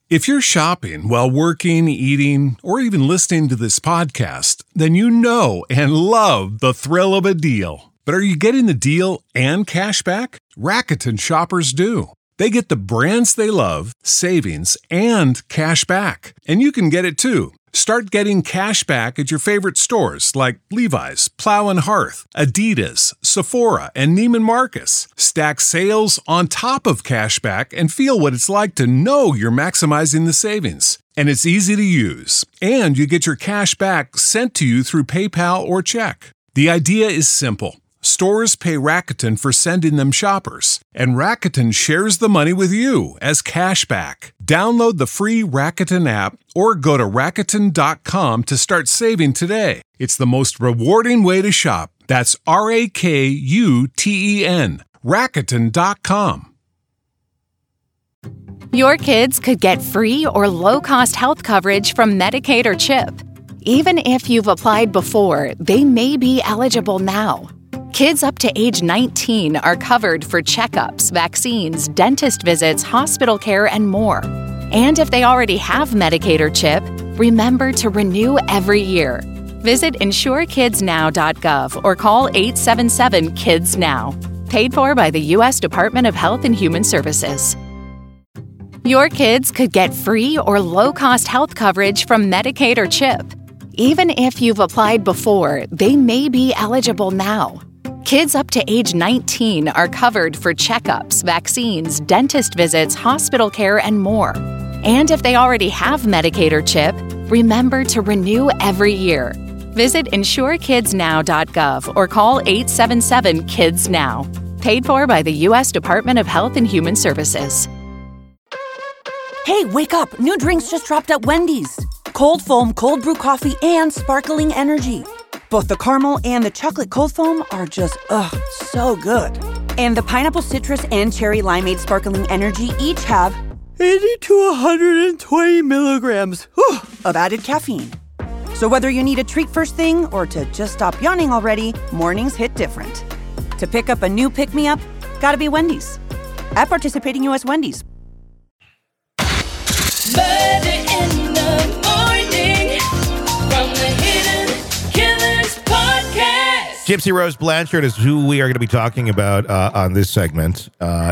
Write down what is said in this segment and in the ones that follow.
If you're shopping while working, eating, or even listening to this podcast, then you know and love the thrill of a deal. But are you getting the deal and cash back? Rakuten shoppers do. They get the brands they love, savings, and cash back. And you can get it too. Start getting cash back at your favorite stores like Levi's, Plow and Hearth, Adidas, Sephora, and Neiman Marcus. Stack sales on top of cash back and feel what it's like to know you're maximizing the savings. And it's easy to use. And you get your cash back sent to you through PayPal or check. The idea is simple. Stores pay Rakuten for sending them shoppers, and Rakuten shares the money with you as cash back. Download the free Rakuten app or go to Rakuten.com to start saving today. It's the most rewarding way to shop. That's Rakuten. Rakuten.com. Your kids could get free or low-cost health coverage from Medicaid or CHIP. Even if you've applied before, they may be eligible now. Kids up to age 19 are covered for checkups, vaccines, dentist visits, hospital care, and more. And if they already have Medicaid or CHIP, remember to renew every year. Visit insurekidsnow.gov or call 877-KIDS-NOW. Paid for by the U.S. Department of Health and Human Services. Your kids could get free or low-cost health coverage from Medicaid or CHIP. Even if you've applied before, they may be eligible now. Kids up to age 19 are covered for checkups, vaccines, dentist visits, hospital care, and more. And if they already have Medicaid or CHIP, remember to renew every year. Visit insurekidsnow.gov or call 877-KIDS-NOW. Paid for by the U.S. Department of Health and Human Services. Hey, wake up! New drinks just dropped at Wendy's. Cold foam, cold brew coffee, and sparkling energy. Both the caramel and the chocolate cold foam are just, so good. And the pineapple citrus and cherry limeade sparkling energy each have 80 to 120 milligrams of added caffeine. So whether you need a treat first thing or to just stop yawning already, mornings hit different. To pick up a new pick-me-up, gotta be Wendy's. At participating U.S. Wendy's. Murder in the morning from the Hidden Killers podcast. Gypsy Rose Blanchard is who we are going to be talking about on this segment.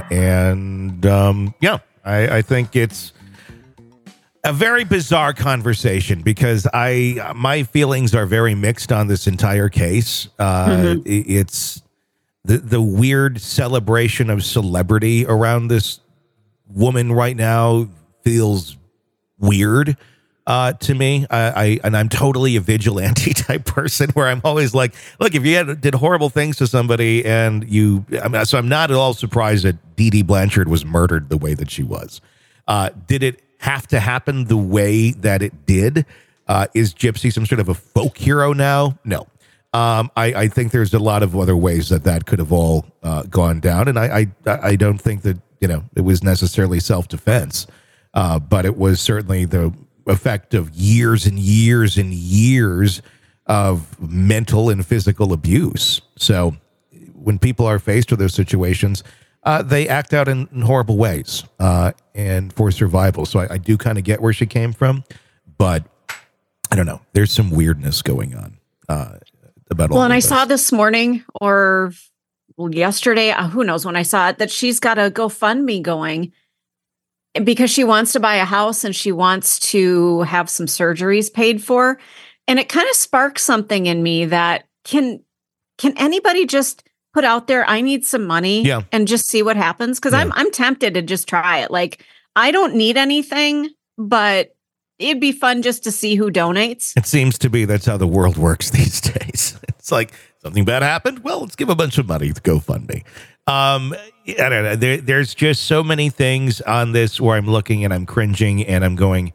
I think it's a very bizarre conversation because my feelings are very mixed on this entire case. It's the weird celebration of celebrity around this woman right now feels weird to me. I'm totally a vigilante type person where I'm always like, look, if you did horrible things to somebody and I'm not at all surprised that Dee Dee Blanchard was murdered the way that she was. Did it have to happen the way that it did? Is Gypsy some sort of a folk hero now? No. I think there's a lot of other ways that could have all gone down. And I don't think that, it was necessarily self-defense. But it was certainly the effect of years and years and years of mental and physical abuse. So when people are faced with those situations, they act out in horrible ways and for survival. So I do kind of get where she came from, but I don't know. There's some weirdness going on about all. Well, and I this. saw this morning or yesterday, who knows when I saw it, that she's got a GoFundMe going because she wants to buy a house and she wants to have some surgeries paid for. And it kind of sparks something in me that can anybody just put out there, I need some money and just see what happens? Because I'm tempted to just try it. Like, I don't need anything, but it'd be fun just to see who donates. It seems to be that's how the world works these days. It's like something bad happened. Well, let's give a bunch of money to GoFundMe. I don't know. There's just so many things on this where I'm looking and I'm cringing and I'm going,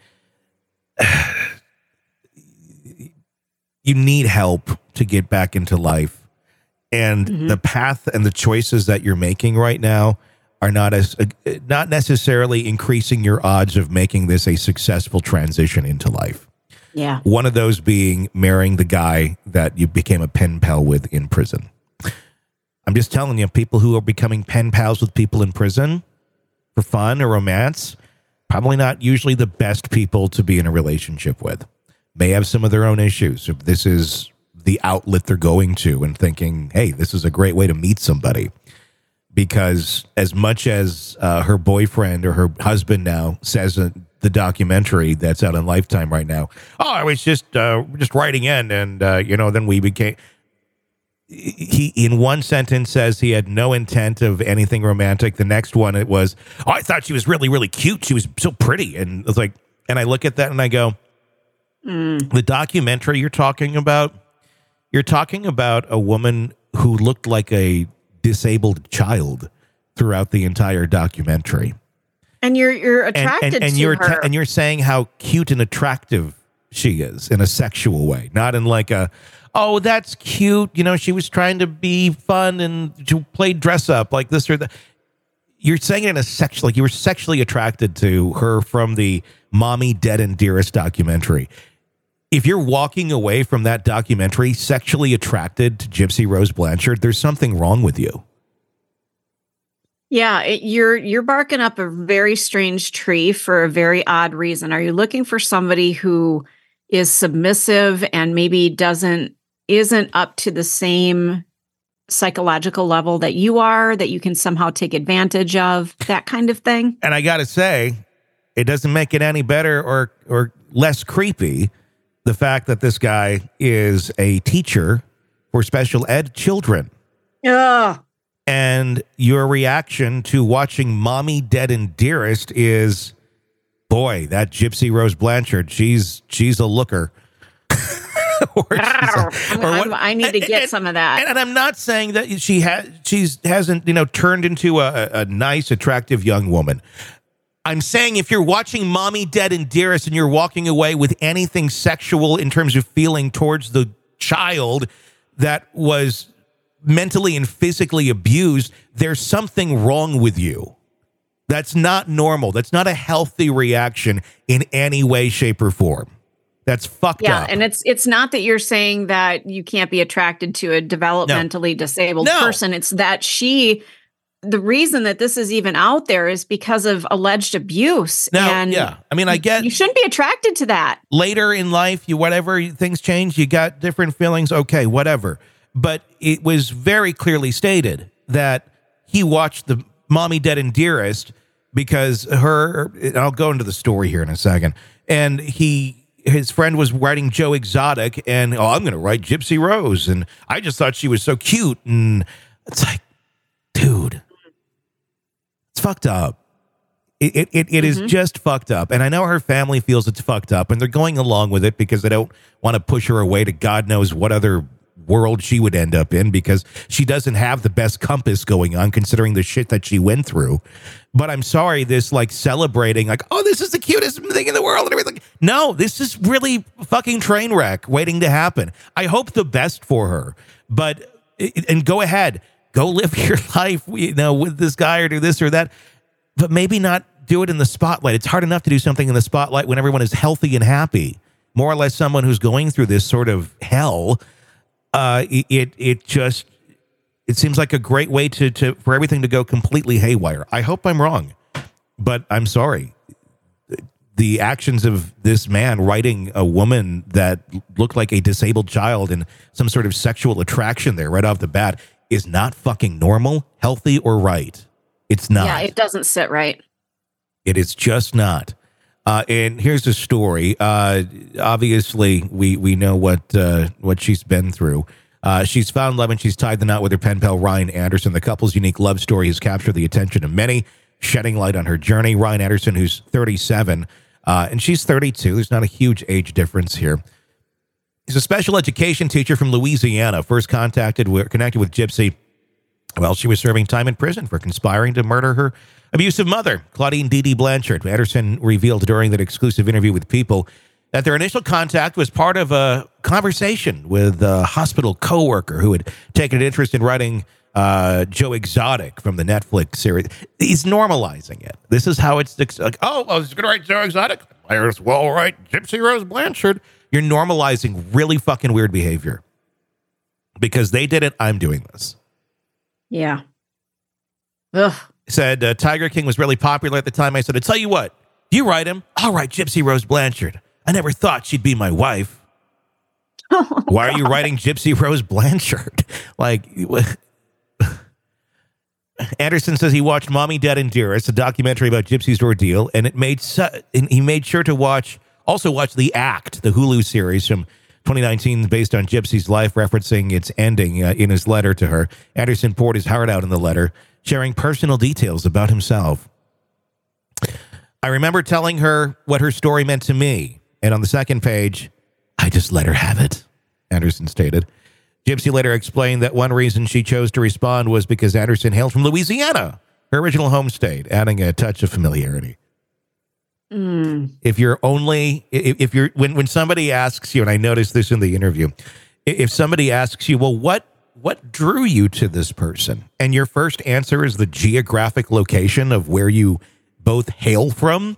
you need help to get back into life. And the path and the choices that you're making right now are not necessarily increasing your odds of making this a successful transition into life. Yeah. One of those being marrying the guy that you became a pen pal with in prison. I'm just telling you, people who are becoming pen pals with people in prison for fun or romance, probably not usually the best people to be in a relationship with. May have some of their own issues. If this is the outlet they're going to and thinking, hey, this is a great way to meet somebody. Because as much as her boyfriend or her husband now says the documentary that's out on Lifetime right now, oh, I was just writing in and, then we became... He, in one sentence, says he had no intent of anything romantic. The next one, it was, oh, I thought she was really, really cute. She was so pretty. And it's like, and I look at that and I go, the documentary you're talking about a woman who looked like a disabled child throughout the entire documentary. And you're attracted to her. And you're saying how cute and attractive she is in a sexual way, not in like a, oh, that's cute. She was trying to be fun and she played dress up like this or that. You're saying it in a sexual, like you were sexually attracted to her from the Mommy Dead and Dearest documentary. If you're walking away from that documentary sexually attracted to Gypsy Rose Blanchard, there's something wrong with you. Yeah, you're barking up a very strange tree for a very odd reason. Are you looking for somebody who is submissive and maybe isn't up to the same psychological level that you are, that you can somehow take advantage of, that kind of thing? And I got to say, it doesn't make it any better or less creepy, the fact that this guy is a teacher for special ed children. Ugh. And your reaction to watching Mommy Dead and Dearest is, boy, that Gypsy Rose Blanchard, she's a looker. I need to get some of that. And I'm not saying that she hasn't turned into a nice, attractive young woman. I'm saying if you're watching Mommy Dead and Dearest and you're walking away with anything sexual in terms of feeling towards the child that was mentally and physically abused, there's something wrong with you. That's not normal. That's not a healthy reaction in any way, shape, or form. That's fucked up. Yeah, and it's not that you're saying that you can't be attracted to a developmentally disabled person. It's that the reason that this is even out there is because of alleged abuse. I mean, I get... You shouldn't be attracted to that. Later in life, things change, you got different feelings, okay, whatever. But it was very clearly stated that he watched the Mommy Dead and Dearest because I'll go into the story here in a second, and his friend was writing Joe Exotic, and I'm going to write Gypsy Rose, and I just thought she was so cute, and it's like, dude, it's fucked up. It is just fucked up, and I know her family feels it's fucked up, and they're going along with it because they don't want to push her away to God knows what other world she would end up in, because she doesn't have the best compass going on considering the shit that she went through. But I'm sorry, this like celebrating like, oh, this is the cutest thing in the world and everything. No, this is really fucking train wreck waiting to happen. I hope the best for her, and go ahead, go live your life, with this guy or do this or that, but maybe not do it in the spotlight. It's hard enough to do something in the spotlight when everyone is healthy and happy. More or less someone who's going through this sort of hell. It seems like a great way for everything to go completely haywire. I hope I'm wrong, but I'm sorry. The actions of this man writing a woman that looked like a disabled child and some sort of sexual attraction there right off the bat is not fucking normal, healthy, or right. It's not. Yeah, it doesn't sit right. It is just not. And here's the story. Obviously, we know what she's been through. She's found love and she's tied the knot with her pen pal Ryan Anderson. The couple's unique love story has captured the attention of many, shedding light on her journey. Ryan Anderson, who's 37, and she's 32. There's not a huge age difference here. He's a special education teacher from Louisiana. First connected with Gypsy while she was serving time in prison for conspiring to murder her abusive mother, Claudine Dee Blanchard. Anderson revealed during that exclusive interview with People that their initial contact was part of a conversation with a hospital coworker who had taken an interest in writing Joe Exotic from the Netflix series. He's normalizing it. This is how it's like, oh, I was going to write Joe Exotic. I as well write Gypsy Rose Blanchard. You're normalizing really fucking weird behavior. Because they did it, I'm doing this. Yeah. Ugh. Said Tiger King was really popular at the time. I said, I tell you what, You write him. All right, Gypsy Rose Blanchard. I never thought she'd be my wife. Why are you writing Gypsy Rose Blanchard? Like, Anderson says he watched Mommy, Dad, and Dearest, a documentary about Gypsy's ordeal, and he made sure to also watch The Act, the Hulu series from 2019 based on Gypsy's life, referencing its ending in his letter to her. Anderson poured his heart out in the letter, sharing personal details about himself. I remember telling her what her story meant to me, and on the second page, I just let her have it, Anderson stated. Gypsy later explained that one reason she chose to respond was because Anderson hailed from Louisiana, her original home state, adding a touch of familiarity. When somebody asks you, and I noticed this in the interview, if somebody asks you, well, what drew you to this person? And your first answer is the geographic location of where you both hail from,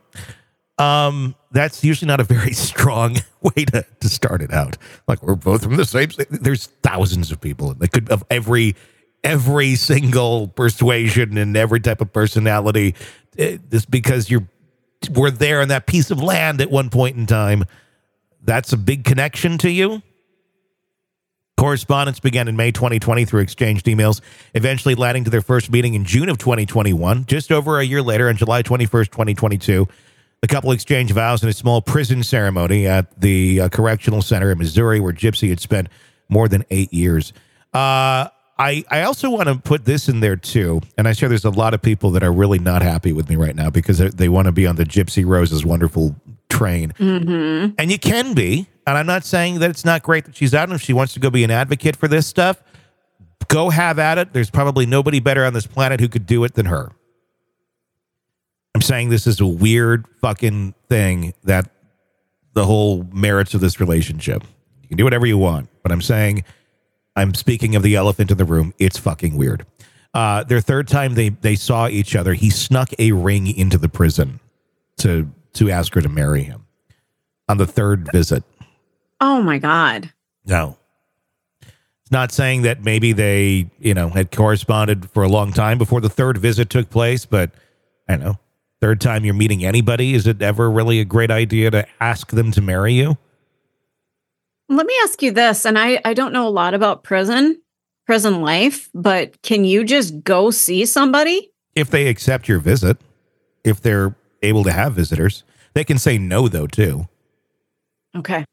that's usually not a very strong way to start it out. Like, we're both from the same state. There's thousands of people that could of every single persuasion and every type of personality. Just because we're there on that piece of land at one point in time, that's a big connection to you. Correspondence began in May 2020 through exchanged emails, eventually leading to their first meeting in June of 2021. Just over a year later, on July 21st, 2022, the couple exchanged vows in a small prison ceremony at the correctional center in Missouri, where Gypsy had spent more than 8 years. I also want to put this in there, too, and I'm sure there's a lot of people that are really not happy with me right now because they want to be on the Gypsy Rose's wonderful train. Mm-hmm. And you can be. And I'm not saying that it's not great that she's out, and if she wants to go be an advocate for this stuff, go have at it. There's probably nobody better on this planet who could do it than her. I'm saying this is a weird fucking thing, that the whole merits of this relationship. You can do whatever you want, but I'm speaking of the elephant in the room. It's fucking weird. Their third time they saw each other, he snuck a ring into the prison to ask her to marry him on the third visit. Oh my God. No. It's not saying that maybe they, had corresponded for a long time before the third visit took place, but I don't know. Third time you're meeting anybody, is it ever really a great idea to ask them to marry you? Let me ask you this, and I don't know a lot about prison life, but can you just go see somebody? If they accept your visit, if they're able to have visitors. They can say no, though, too. Okay.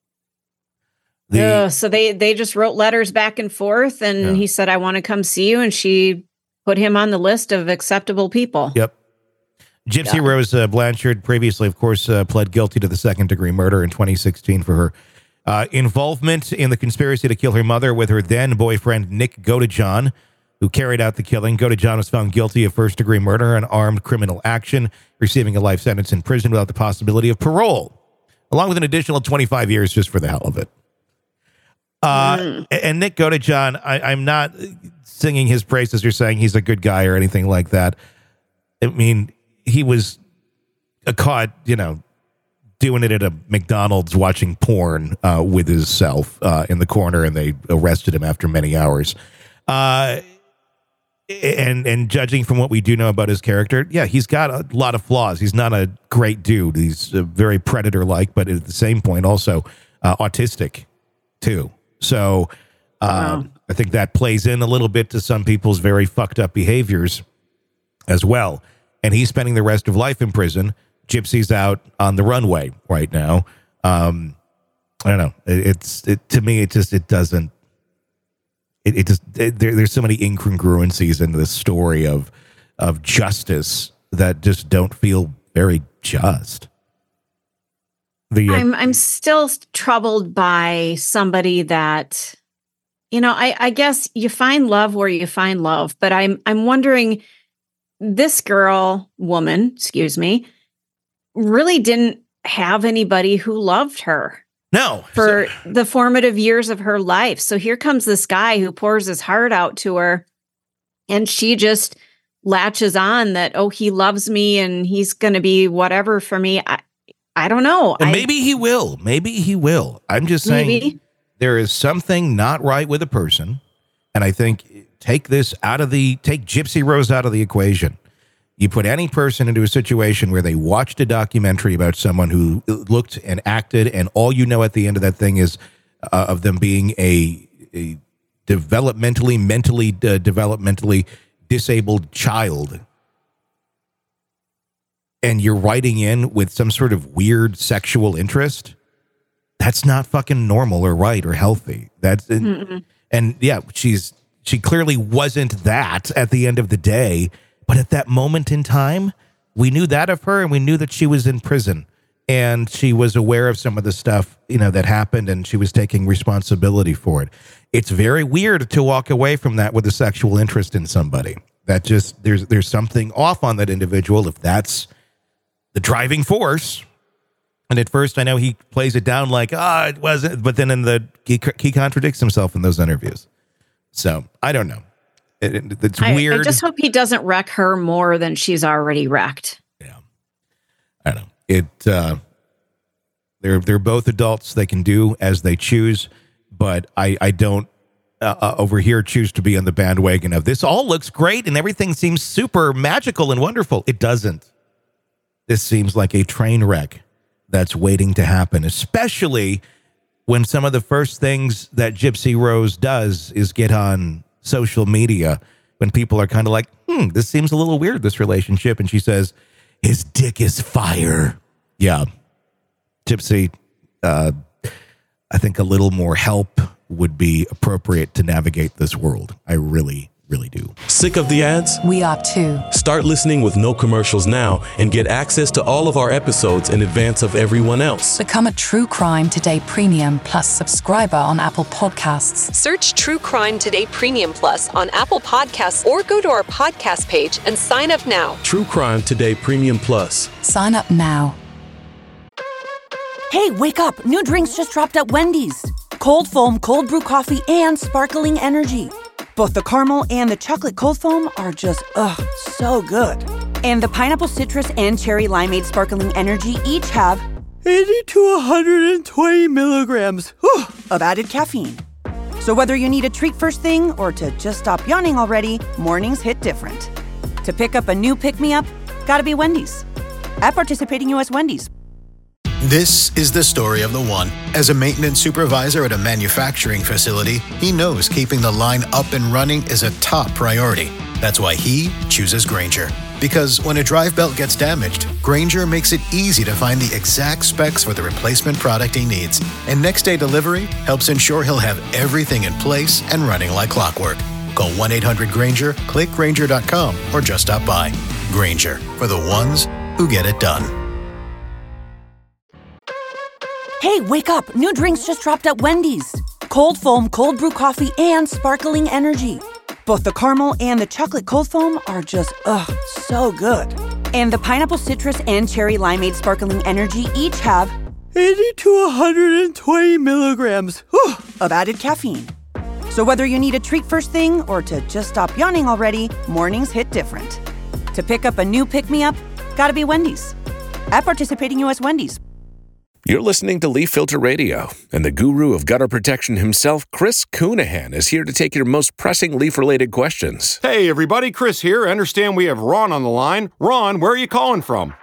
So they just wrote letters back and forth, and he said, I want to come see you, and she put him on the list of acceptable people. Yep. Gypsy Rose Blanchard previously, of course, pled guilty to the second-degree murder in 2016 for her involvement in the conspiracy to kill her mother with her then-boyfriend, Nick Godejohn, who carried out the killing. Godejohn was found guilty of first-degree murder and armed criminal action, receiving a life sentence in prison without the possibility of parole, along with an additional 25 years just for the hell of it. And Nick Godejohn, I'm not singing his praises or saying he's a good guy or anything like that. I mean, he was caught, doing it at a McDonald's watching porn with himself in the corner, and they arrested him after many hours. And judging from what we do know about his character, he's got a lot of flaws. He's not a great dude. He's very predator-like, but at the same point also autistic too. So I think that plays in a little bit to some people's very fucked up behaviors as well. And he's spending the rest of life in prison. Gypsy's out on the runway right now. I don't know. To me, there's so many incongruencies in this story of justice that just don't feel very just. I'm still troubled by somebody that, I guess you find love where you find love, but I'm wondering, this woman, really didn't have anybody who loved her. No. For the formative years of her life. So here comes this guy who pours his heart out to her, and she just latches on that, he loves me and he's going to be whatever for me. I don't know. Maybe he will. I'm just saying there is something not right with a person. And I think take Gypsy Rose out of the equation. You put any person into a situation where they watched a documentary about someone who looked and acted, and all you know at the end of that thing is of them being a developmentally disabled child, and you're writing in with some sort of weird sexual interest. That's not fucking normal or right or healthy. And yeah, she clearly wasn't that at the end of the day. But at that moment in time, we knew that of her, and we knew that she was in prison, and she was aware of some of the stuff, that happened, and she was taking responsibility for it. It's very weird to walk away from that with a sexual interest in somebody. That just, there's something off on that individual if that's the driving force. And at first, I know he plays it down like, it wasn't, but then he contradicts himself in those interviews. So I don't know. It's weird. I just hope he doesn't wreck her more than she's already wrecked. Yeah, I don't know. They're both adults. They can do as they choose, but I don't over here choose to be on the bandwagon of this. All looks great and everything seems super magical and wonderful. It doesn't. This seems like a train wreck that's waiting to happen, especially when some of the first things that Gypsy Rose does is get on social media when people are kind of like, this seems a little weird, this relationship. And she says, his dick is fire. Yeah. Gypsy, I think a little more help would be appropriate to navigate this world. I really, really do. Sick of the ads? We are too. Start listening with no commercials now and get access to all of our episodes in advance of everyone else. Become a True Crime Today Premium Plus subscriber on Apple Podcasts. Search True Crime Today Premium Plus on Apple Podcasts or go to our podcast page and sign up now. True Crime Today Premium Plus. Sign up now. Hey, wake up! New drinks just dropped at Wendy's. Cold foam, cold brew coffee, and sparkling energy. Both the caramel and the chocolate cold foam are just, so good. And the pineapple citrus and cherry limeade sparkling energy each have 80 to 120 milligrams of added caffeine. So whether you need a treat first thing or to just stop yawning already, mornings hit different. To pick up a new pick-me-up, gotta be Wendy's. At participating U.S. Wendy's. This is the story of the one. As a maintenance supervisor at a manufacturing facility, he knows keeping the line up and running is a top priority. That's why he chooses Grainger. Because when a drive belt gets damaged, Grainger makes it easy to find the exact specs for the replacement product he needs. And next day delivery helps ensure he'll have everything in place and running like clockwork. Call 1-800-GRAINGER, click Grainger.com, or just stop by. Grainger, for the ones who get it done. Hey, wake up! New drinks just dropped at Wendy's. Cold foam, cold brew coffee, and sparkling energy. Both the caramel and the chocolate cold foam are just, so good. And the pineapple citrus and cherry limeade sparkling energy each have 80 to 120 milligrams of added caffeine. So whether you need a treat first thing or to just stop yawning already, mornings hit different. To pick up a new pick-me-up, gotta be Wendy's. At participating U.S. Wendy's. You're listening to Leaf Filter Radio, and the guru of gutter protection himself, Chris Coonahan, is here to take your most pressing leaf-related questions. Hey, everybody, Chris here. I understand we have Ron on the line. Ron, where are you calling from?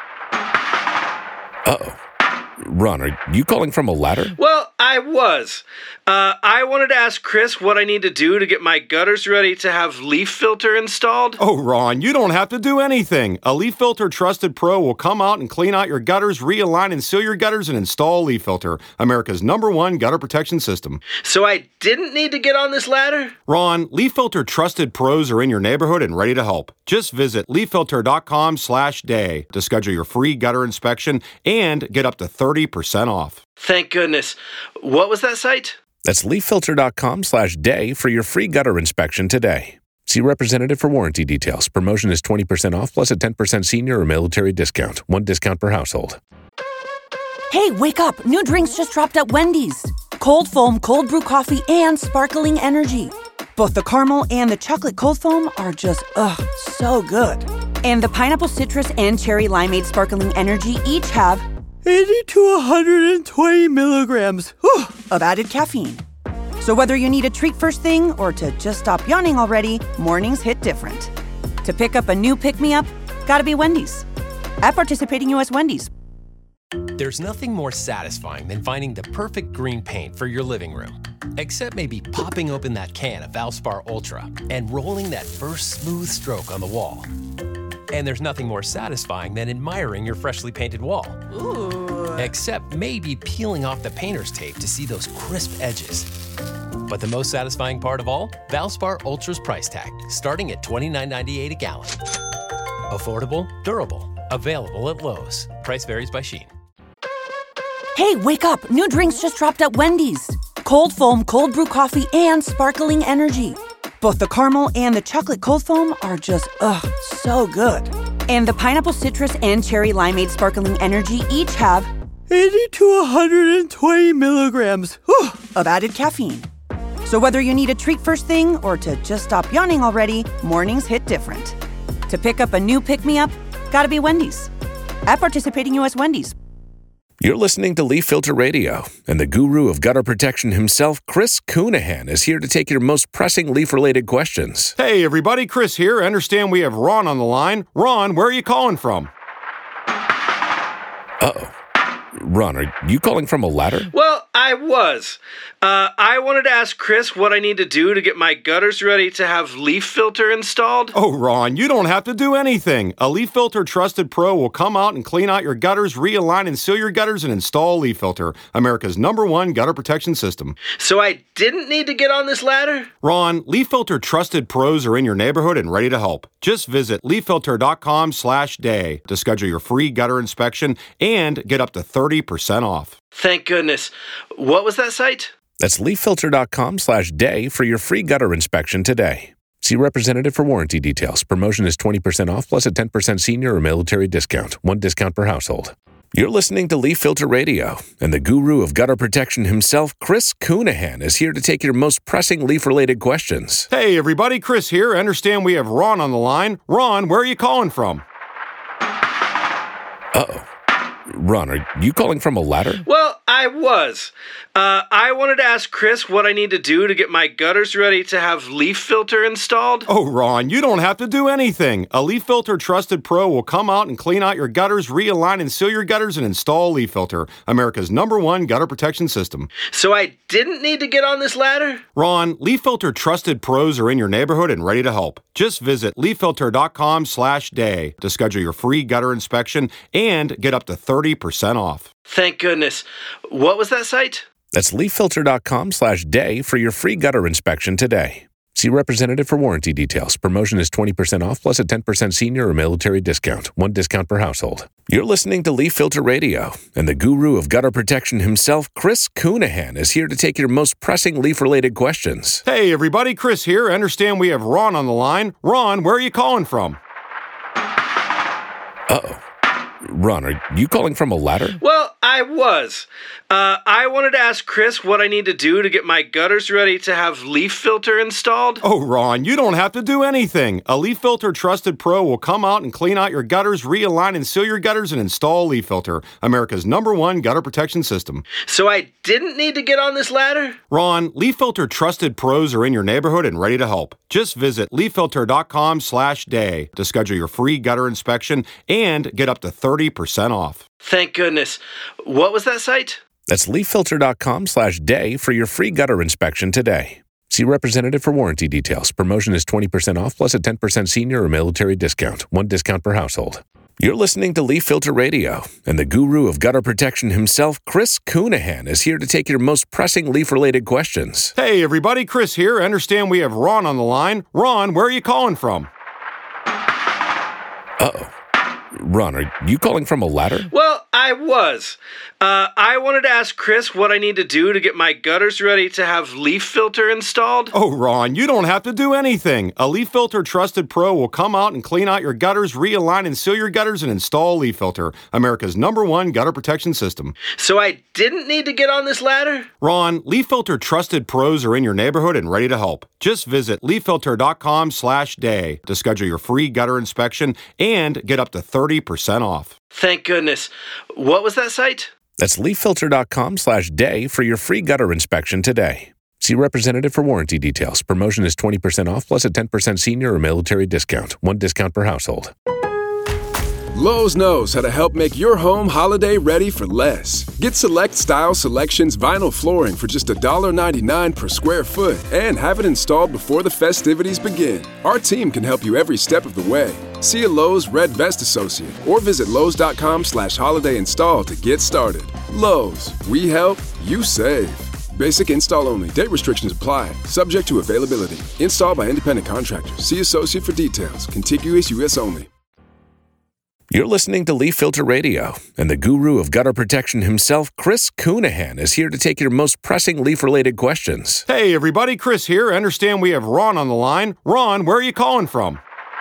Uh-oh. Ron, are you calling from a ladder? Well, I was. I wanted to ask Chris what I need to do to get my gutters ready to have Leaf Filter installed. Oh, Ron, you don't have to do anything. A Leaf Filter Trusted Pro will come out and clean out your gutters, realign and seal your gutters, and install Leaf Filter, America's #1 gutter protection system. So I didn't need to get on this ladder? Ron, Leaf Filter Trusted Pros are in your neighborhood and ready to help. Just visit leaffilter.com/day to schedule your free gutter inspection and get up to 30% off. Thank goodness. What was that site? That's leaffilter.com/day for your free gutter inspection today. See representative for warranty details. Promotion is 20% off plus a 10% senior or military discount. One discount per household. Hey, wake up! New drinks just dropped at Wendy's. Cold foam, cold brew coffee, and sparkling energy. Both the caramel and the chocolate cold foam are just, so good. And the pineapple citrus and cherry limeade sparkling energy each have 80 to 120 milligrams of added caffeine. So whether you need a treat first thing or to just stop yawning already, mornings hit different. To pick up a new pick-me-up, Gotta be Wendy's. At participating U.S. Wendy's. There's nothing more satisfying than finding the perfect green paint for your living room. Except maybe popping open that can of Valspar Ultra and rolling that first smooth stroke on the wall. And there's nothing more satisfying than admiring your freshly painted wall. Ooh. Except maybe peeling off the painter's tape to see those crisp edges. But the most satisfying part of all? Valspar Ultra's price tag, starting at $29.98 a gallon. Affordable, durable, available at Lowe's. Price varies by Shein. Hey, wake up! New drinks just dropped at Wendy's. Cold foam, cold brew coffee, and sparkling energy. Both the caramel and the chocolate cold foam are just, so good. And the pineapple citrus and cherry limeade sparkling energy each have 80 to 120 milligrams of added caffeine. So whether you need a treat first thing or to just stop yawning already, mornings hit different. To pick up a new pick-me-up, gotta be Wendy's. At participating U.S. Wendy's. You're listening to Leaf Filter Radio, and the guru of gutter protection himself, Chris Coonahan, is here to take your most pressing leaf-related questions. Hey, everybody, Chris here. I understand we have Ron on the line. Ron, where are you calling from? Uh-oh. Ron, are you calling from a ladder? Well, I was. I wanted to ask Chris what I need to do to get my gutters ready to have Leaf Filter installed. Oh, Ron, you don't have to do anything. A Leaf Filter Trusted Pro will come out and clean out your gutters, realign and seal your gutters, and install Leaf Filter, America's #1 gutter protection system. So I didn't need to get on this ladder? Ron, Leaf Filter Trusted Pros are in your neighborhood and ready to help. Just visit leaffilter.com/day to schedule your free gutter inspection and get up to 30% off. Thank goodness. What was that site? That's leaffilter.com/day for your free gutter inspection today. See representative for warranty details. Promotion is 20% off plus a 10% senior or military discount. One discount per household. You're listening to Leaf Filter Radio, and the guru of gutter protection himself, Chris Coonahan, is here to take your most pressing leaf-related questions. Hey, everybody, Chris here. I understand we have Ron on the line. Ron, where are you calling from? Uh-oh. Ron, are you calling from a ladder? Well, I was. I wanted to ask Chris what I need to do to get my gutters ready to have Leaf Filter installed. Oh, Ron, you don't have to do anything. A Leaf Filter Trusted Pro will come out and clean out your gutters, realign and seal your gutters, and install Leaf Filter, America's #1 gutter protection system. So I didn't need to get on this ladder? Ron, Leaf Filter Trusted Pros are in your neighborhood and ready to help. Just visit leaffilter.com/day to schedule your free gutter inspection and get up to 30% off. Thank goodness. What was that site? That's leaffilter.com/day for your free gutter inspection today. See representative for warranty details. Promotion is 20% off plus a 10% senior or military discount. One discount per household. You're listening to Leaf Filter Radio, and the guru of gutter protection himself, Chris Coonahan, is here to take your most pressing leaf-related questions. Hey, everybody, Chris here. I understand we have Ron on the line. Ron, where are you calling from? Uh-oh. Ron, are you calling from a ladder? Well, I was. I wanted to ask Chris what I need to do to get my gutters ready to have Leaf Filter installed. Oh, Ron, you don't have to do anything. A Leaf Filter Trusted Pro will come out and clean out your gutters, realign and seal your gutters, and install Leaf Filter, America's #1 gutter protection system. So I didn't need to get on this ladder? Ron, Leaf Filter Trusted Pros are in your neighborhood and ready to help. Just visit leaffilter.com/day to schedule your free gutter inspection and get up to 30% off. Thank goodness. What was that site? That's leaffilter.com/day for your free gutter inspection today. See representative for warranty details. Promotion is 20% off plus a 10% senior or military discount. One discount per household. You're listening to Leaf Filter Radio, and the guru of gutter protection himself, Chris Coonahan, is here to take your most pressing leaf-related questions. Hey, everybody, Chris here. I understand we have Ron on the line. Ron, where are you calling from? Uh-oh. Ron, are you calling from a ladder? Well, I was. I wanted to ask Chris what I need to do to get my gutters ready to have Leaf Filter installed. Oh, Ron, you don't have to do anything. A Leaf Filter Trusted Pro will come out and clean out your gutters, realign and seal your gutters, and install Leaf Filter, America's #1 gutter protection system. So I didn't need to get on this ladder? Ron, Leaf Filter Trusted Pros are in your neighborhood and ready to help. Just visit leaffilter.com/day to schedule your free gutter inspection and get up to 30% off. Thank goodness. What was that site? That's leaffilter.com/day for your free gutter inspection today. See representative for warranty details. Promotion is 20% off plus a 10% senior or military discount. One discount per household. Lowe's knows how to help make your home holiday ready for less. Get Select Style Selections vinyl flooring for just $1.99 per square foot and have it installed before the festivities begin. Our team can help you every step of the way. See a Lowe's Red Vest associate or visit Lowe's.com/holiday install to get started. Lowe's, we help, you save. Basic install only. Date restrictions apply. Subject to availability. Installed by independent contractors. See associate for details. Contiguous U.S. only. You're listening to Leaf Filter Radio, and the guru of gutter protection himself, Chris Coonahan, is here to take your most pressing leaf-related questions. Hey, everybody, Chris here. I understand we have Ron on the line. Ron, where are you calling from?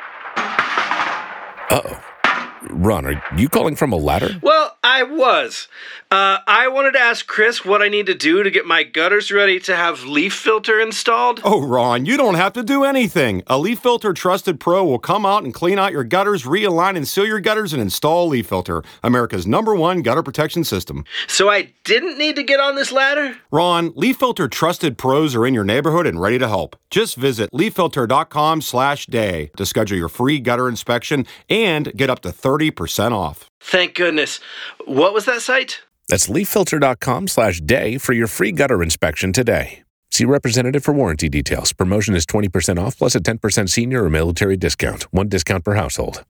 Uh-oh. Ron, are you calling from a ladder? Well, I was. I wanted to ask Chris what I need to do to get my gutters ready to have Leaf Filter installed. Oh, Ron, you don't have to do anything. A Leaf Filter Trusted Pro will come out and clean out your gutters, realign and seal your gutters, and install Leaf Filter, America's #1 gutter protection system. So I didn't need to get on this ladder? Ron, Leaf Filter Trusted Pros are in your neighborhood and ready to help. Just visit leaffilter.com/day to schedule your free gutter inspection and get up to 30% off. Thank goodness. What was that site? That's leaffilter.com/day for your free gutter inspection today. See representative for warranty details. Promotion is 20% off plus a 10% senior or military discount. One discount per household.